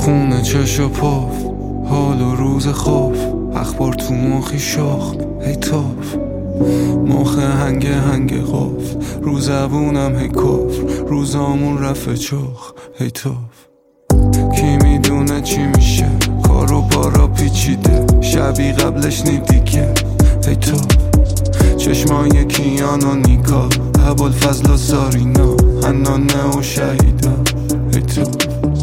خونه چش و پف، حال و روز خوف، اخبار تو مخی شخم هی توف، مخ هنگ قف، رو زبونم هی کفر، روزامون رفت چخ هی توف. کی میدونه چی میشه، کارو بارا پیچیده، شبی قبلش نیدیگه هی توف. چشمای کیان و نیکا، ابوالفضل و سارینا، حنانه و شهیدا هی توف.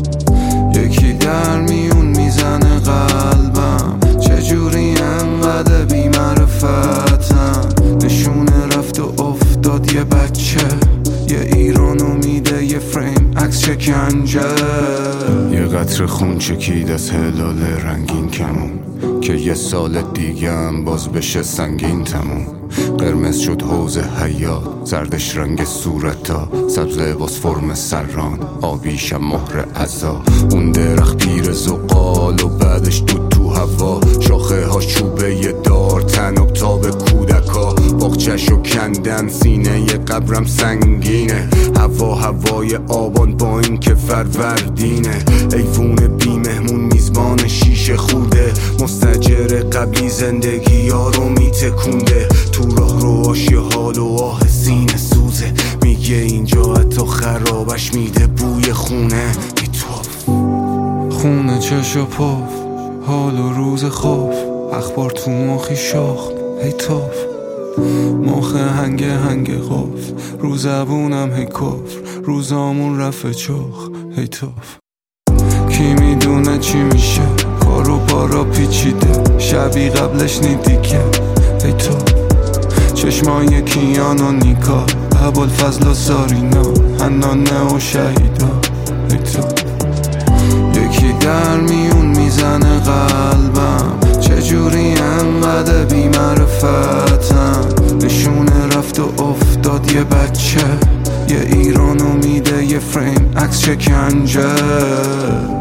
یکی در میون میزنه قلبم، چجوری انقدر بی معرفتم، نشونه رفت و افتاد یه بچه، یه ایران میده یه فریم عکس شکنجه. یه قطر خون چکید از هلال رنگین کمون، که یه سال دیگه هم باز بشه سنگین تموم. قرمز شد حوض حیات، زردش رنگ صورتا، سبز لباس فرم سران، آبیشم مهر عزا. اون درخت پیر زغال و بعدش دود تو هوا، شاخه ها چوبه ی دار، تناب تاب کودکا، باغچه‌شو کندن، سینه ی قبرم سنگینه. هوای آبان با این که فروردینه، ایوون بی مهمون میزبان شیشه خورده، مستجر قبلی زندگی ها رو میتکونده. تو راه رو آشی حال و آه سینه سوزه، میگه اینجا حتی خرابش میده بوی خونه بی توف. خونه چش و پف، حال و روز خوف، اخبار تو مخی شخم هی توف، مخ هنگ قف، رو زبونم هی کفر، روزامون رفت چخ هی توف. کی میدونه چی میشه، کارو بارا پیچیده، شبی قبلش نیدیگه هی توف. چشمای کیان و نیکا، ابوالفضل و سارینا، حنانه و شهیدا هی توف. یکی در میون میزنه قلبم، چجوری انقدر بی معرفتم، نشونه رفت و افتاد یه بچه، یه ایران میده یه فریم عکس شکنجه.